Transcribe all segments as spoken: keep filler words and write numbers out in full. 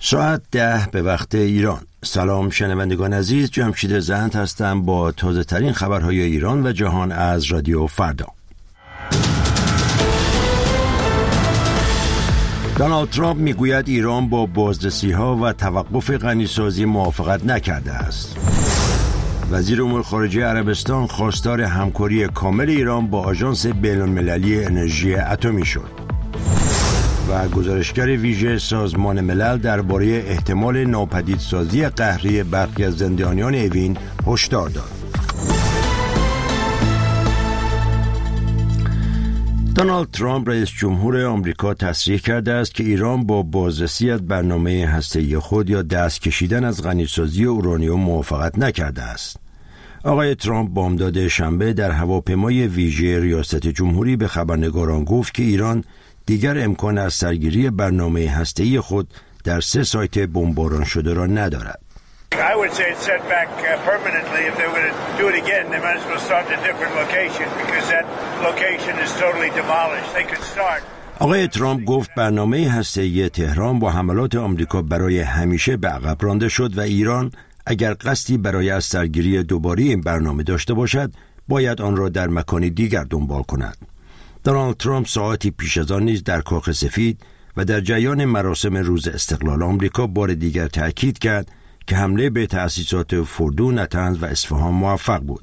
ساعت ده به وقت ایران. سلام شنوندگان عزیز، جمشید زند هستم با تازه ترین خبرهای ایران و جهان از رادیو فردا. دونالد ترامپ میگوید ایران با بازرسی‌ها و توقف غنیسازی موافقت نکرده است. وزیر امور خارجه عربستان خواستار همکاری کامل ایران با آژانس بین‌المللی انرژی اتمی شد. و گزارشگر ویژه سازمان ملل درباره احتمال ناپدیدسازی قهری برخی از زندانیان اوین هشدار داد. دونالد ترامپ رئیس جمهور آمریکا تصریح کرده است که ایران با بازرسی از برنامه هسته‌ای خود یا دست کشیدن از غنیسازی اورانیوم موافقت نکرده است. آقای ترامپ بامداد شنبه در هواپیمای ویژه ریاست جمهوری به خبرنگاران گفت که ایران دیگر امکان از سرگیری برنامه هسته‌ای خود در سه سایت بمباران شده را ندارد. I would say it's set back uh, permanently. If they were going to do it again, they might as well start in a different location because that location is totally demolished. They could start. آقای ترامپ گفت برنامه هسته‌ای تهران با حملات آمریکا برای همیشه به عقب رانده شد و ایران اگر قصدی برای از سرگیری دوباره این برنامه داشته باشد، باید آن را در مکانی دیگر دنبال کند. دونالد ترامپ ساعتی پیش از آن نیز در کاخ سفید و در جریان مراسم روز استقلال آمریکا بار دیگر تأکید کرد که حمله به تأسیسات فردو، نتنز و اصفهان موفق بود.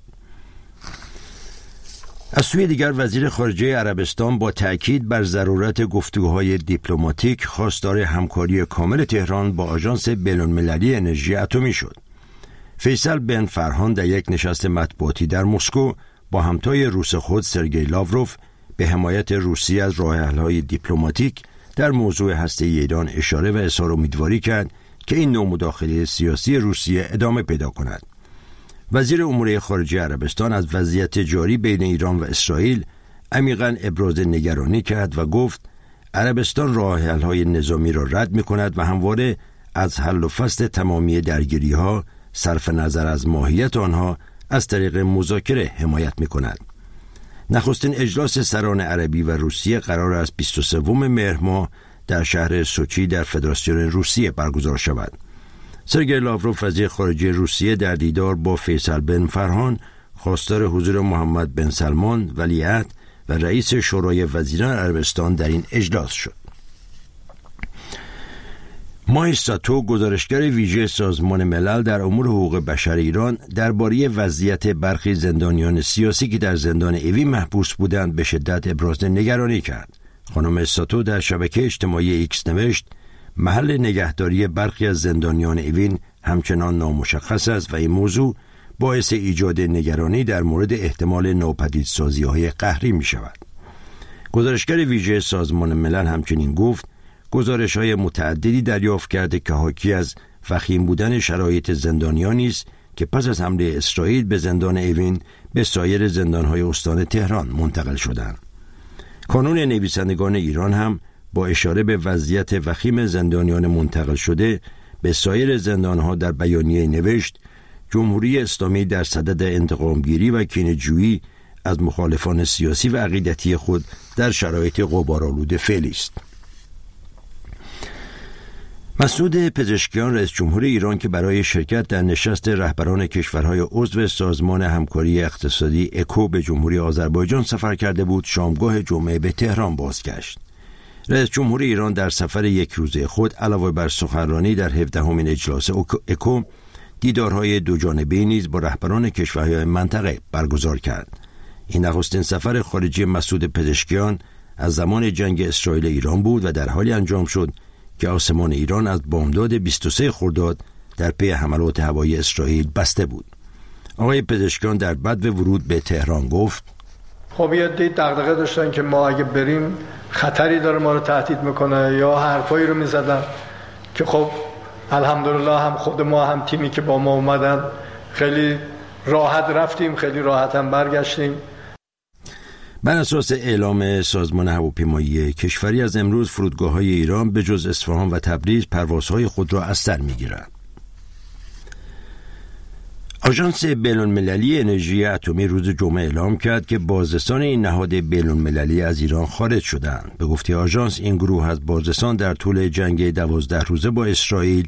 از سوی دیگر وزیر خارجه عربستان با تأکید بر ضرورت گفتگوهای دیپلماتیک خواستار همکاری کامل تهران با آژانس بین‌المللی انرژی اتمی شد. فیصل بن فرهان در یک نشست مطبوعاتی در مسکو با همتای روس خود سرگئی لاوروف به حمایت روسیه از راه‌حل‌های دیپلماتیک در موضوع هسته‌ای ایران اشاره و اظهار امیدواری کرد که این نوع مداخله سیاسی روسیه ادامه پیدا کند. وزیر امور خارجه عربستان از وضعیت جاری بین ایران و اسرائیل عمیقاً ابراز نگرانی کرد و گفت عربستان راه‌حل‌های نظامی را رد می‌کند و همواره از حل و فصل تمامی درگیری‌ها صرف نظر از ماهیت آنها از طریق مذاکره حمایت می‌کند. نخستین اجلاس سران عربی و روسیه قرار است بیست و سوم مهر ماه در شهر سوچی در فدراسیون روسیه برگزار شود. سرگئی لاوروف وزیر خارجه روسیه در دیدار با فیصل بن فرهان خواستار حضور محمد بن سلمان ولیعهد و رئیس شورای وزیران عربستان در این اجلاس شد. مایس ساتو گزارشگر ویژه سازمان ملل در امور حقوق بشر ایران درباره وضعیت برخی زندانیان سیاسی که در زندان اوین محبوس بودند به شدت ابراز نگرانی کرد. خانم ساتو در شبکه اجتماعی ایکس نوشت محل نگهداری برخی از زندانیان اوین همچنان نامشخص است و این موضوع باعث ایجاد نگرانی در مورد احتمال ناپدیدسازی‌های قهری می شود. گزارشگر ویژه سازمان ملل همچنین گفت گزارش‌های متعددی دریافت کرده که حاکی از وخیم بودن شرایط زندانیانی است که پس از حمله اسرائیل به زندان اوین به سایر زندان‌های استان تهران منتقل شدند. کانون نویسندگان ایران هم با اشاره به وضعیت وخیم زندانیان منتقل شده به سایر زندان‌ها در بیانیه نوشت جمهوری اسلامی در صدد انتقامگیری و کینه‌جویی از مخالفان سیاسی و عقیدتی خود در شرایط غبارآلود فعلی است. مسعود پزشکیان رئیس جمهور ایران که برای شرکت در نشست رهبران کشورهای عضو سازمان همکاری اقتصادی اکو به جمهوری آذربایجان سفر کرده بود، شامگاه جمعه به تهران بازگشت. رئیس جمهور ایران در سفر یک روزه خود علاوه بر سخنرانی در هفدهمین اجلاس اکو دیدارهای دو جانبه نیز با رهبران کشورهای منطقه برگزار کرد. این نخستین سفر خارجی مسعود پزشکیان از زمان جنگ اسرائیل ایران بود و در حالی انجام شد که آسمان ایران از بامداد بیست و سه خرداد در پی حملات هوایی اسرائیل بسته بود. آقای پزشکیان در بدو ورود به تهران گفت خب یه دی دغدغه داشتن که ما اگه بریم خطری داره ما رو تهدید میکنه یا حرفایی رو میزدن که خب الحمدلله هم خود ما هم تیمی که با ما اومدن خیلی راحت رفتیم، خیلی راحت هم برگشتیم. بر اساس اعلام سازمان هواپیمایی کشوری از امروز فرودگاه‌های ایران به جز اصفهان و تبریز پروازهای خود را از سر می‌گیرند. آژانس بین‌المللی انرژی اتمی روز جمعه اعلام کرد که بازرسان این نهاد بین‌المللی از ایران خارج شدند. به گفته آژانس این گروه از بازرسان در طول جنگ دوازده روزه با اسرائیل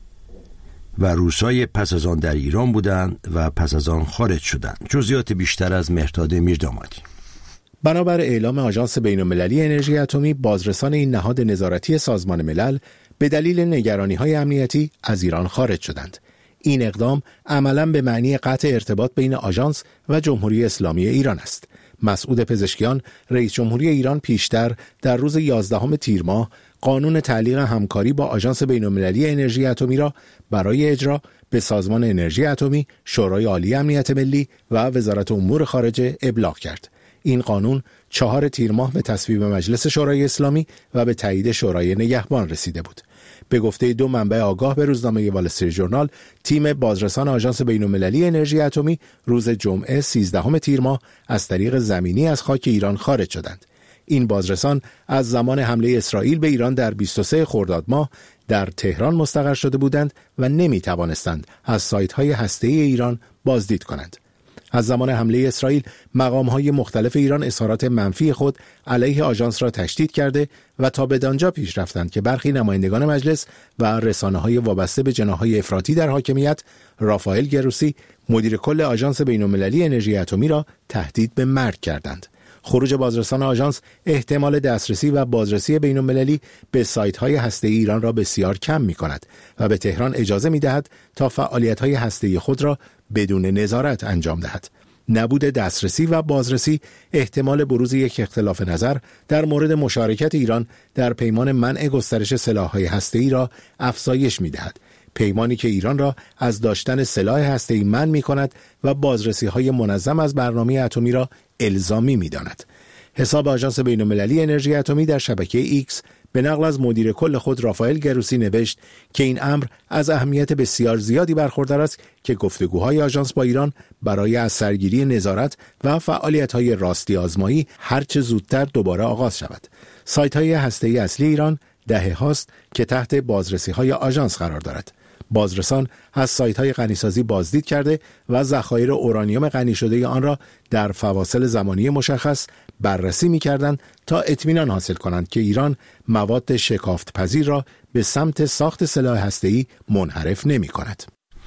و روسای پس از آن در ایران بودند و پس از آن خارج شدند. جزئیات بیشتر از مهرداد میردامادی. بنابر اعلام آژانس بین‌المللی انرژی اتمی، بازرسان این نهاد نظارتی سازمان ملل به دلیل نگرانی‌های امنیتی از ایران خارج شدند. این اقدام عملاً به معنی قطع ارتباط بین آژانس و جمهوری اسلامی ایران است. مسعود پزشکیان، رئیس جمهوری ایران، پیشتر در روز یازدهم تیر ماه قانون تعلیق همکاری با آژانس بین‌المللی انرژی اتمی را برای اجرا به سازمان انرژی اتمی، شورای عالی امنیت ملی و وزارت امور خارجه ابلاغ کرد. این قانون چهار تیر ماه به تصویب مجلس شورای اسلامی و به تایید شورای نگهبان رسیده بود. به گفته دو منبع آگاه به روزنامه وال استریت ژورنال، تیم بازرسان آژانس بین‌المللی انرژی اتمی روز جمعه سیزدهم تیر ماه از طریق زمینی از خاک ایران خارج شدند. این بازرسان از زمان حمله اسرائیل به ایران در بیست و سوم خرداد ماه در تهران مستقر شده بودند و نمی توانستند از سایت‌های هسته‌ای ایران بازدید کنند. از زمان حمله اسرائیل مقام‌های مختلف ایران اظهارات منفی خود علیه آژانس را تشدید کرده و تا بدانجا پیش رفتند که برخی نمایندگان مجلس و رسانه‌های وابسته به جناح‌های افراطی در حاکمیت، رافائل گروسی، مدیر کل آژانس بین‌المللی انرژی اتمی را تهدید به مرگ کردند. خروج بازرسان آژانس احتمال دسترسی و بازرسی بین‌المللی به سایت‌های هسته‌ای ایران را بسیار کم می‌کند و به تهران اجازه می‌دهد تا فعالیت‌های هسته‌ای خود را بدون نظارت انجام دهد. نبود دسترسی و بازرسی احتمال بروز یک اختلاف نظر در مورد مشارکت ایران در پیمان منع گسترش سلاح‌های هسته‌ای را افزایش می‌دهد. پیمانی که ایران را از داشتن سلاح هسته‌ای منع می‌کند و بازرسی‌های منظم از برنامه اتمی را الزامی می‌داند. حساب آژانس بین‌المللی انرژی اتمی در شبکه ایکس به نقل از مدیر کل خود رافائل گروسی نوشت که این امر از اهمیت بسیار زیادی برخوردار است که گفتگوهای آژانس با ایران برای از سرگیری نظارت و فعالیت‌های راستی آزمایی هرچه زودتر دوباره آغاز شود. سایت‌های هسته‌ای اصلی ایران دهه هاست که تحت بازرسی‌های آژانس قرار دارد. بازرسان از سایت‌های غنیسازی بازدید کرده و ذخایر اورانیوم غنی شده آن را در فواصل زمانی مشخص بررسی می‌کردند تا اطمینان حاصل کنند که ایران مواد شکافت پذیر را به سمت ساخت سلاح هسته‌ای منحرف نمی‌کند.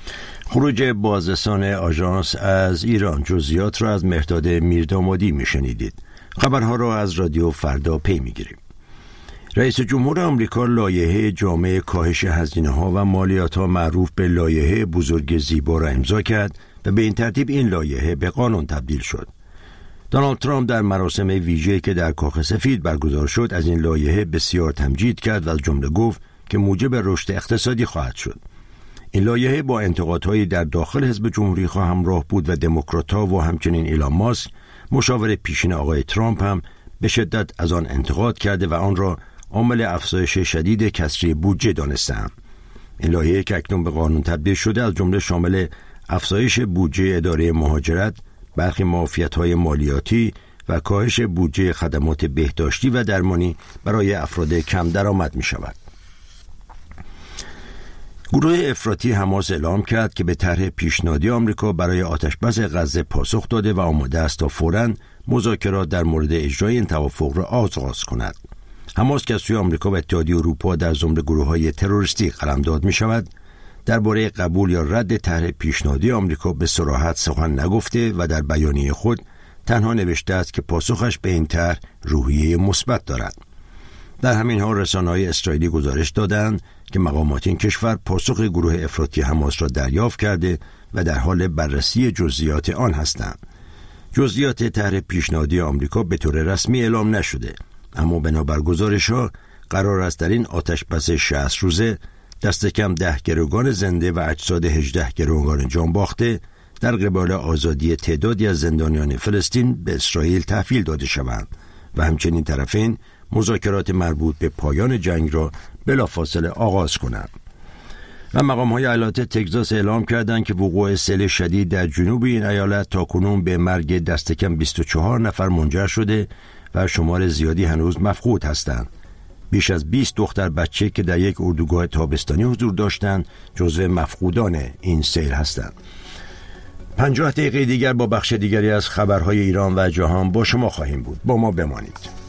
خروج بازرسان آژانس از ایران. جزئیات را از مهرداد میردامادی می‌شنیدید. خبرها را از رادیو فردا پی می‌گیریم. رئیس جمهور آمریکا لایحه جامع کاهش هزینه‌ها و مالیات‌ها معروف به لایحه بزرگ زیبا را امضا کرد و به این ترتیب این لایحه به قانون تبدیل شد. دونالد ترامپ در مراسم ویژه‌ای که در کاخ سفید برگزار شد از این لایحه بسیار تمجید کرد و از جمله گفت که موجب رشد اقتصادی خواهد شد. این لایحه با انتقادهایی در داخل حزب جمهوری‌خواه همراه بود و دموکرات‌ها و همچنین ایلان ماسک مشاور پیشین آقای ترامپ هم به شدت از آن انتقاد کرده و آن را عامل افزایش شدید کسری بودجه دانستند. این لایحه که اکنون به قانون تبدیل شده از جمله شامل افزایش بودجه اداره مهاجرت، برخی معافیت‌های مالیاتی و کاهش بودجه خدمات بهداشتی و درمانی برای افراد کم درآمد می‌شود. گروه افراطی حماس اعلام کرد که به طرح پیشنهادی آمریکا برای آتش‌بس غزه پاسخ داده و آماده است تا فوراً مذاکرات در مورد اجرای این توافق را آغاز کند. حماس که از سوی آمریکا و اتحادیه اروپا در زمره گروه‌های تروریستی قلمداد می‌شود، درباره قبول یا رد طرح پیشنهادی آمریکا به صراحت سخن نگفته و در بیانیه خود تنها نوشته است که پاسخش به این طرح روحیه مثبت دارد. در همین حال رسانه‌های اسرائیلی گزارش دادند که مقامات این کشور پاسخ گروه افراطی حماس را دریافت کرده و در حال بررسی جزئیات آن هستند. جزئیات طرح پیشنهادی آمریکا به طور رسمی اعلام نشده، اما بنابر گزارش‌ها قرار است در این آتش‌بس شصت روزه دست کم ده گروگان زنده و اجساد هجده گروگان جان باخته در قبال آزادی تعدادی از زندانیان فلسطین به اسرائیل تحویل داده شوند و همچنین طرفین مذاکرات مربوط به پایان جنگ را بلافاصله آغاز کنند. و مقام‌های ایالت تگزاس اعلام کردند که وقوع سیل شدید در جنوب این ایالت تاکنون به مرگ دست کم بیست و چهار نفر منجر شده و شمار زیادی هنوز مفقود هستند. بیش از بیست دختر بچه که در یک اردوگاه تابستانی حضور داشتند جزو مفقودان این سیل هستند. پنجاه دقیقه دیگر با بخش دیگری از خبرهای ایران و جهان با شما خواهیم بود. با ما بمانید.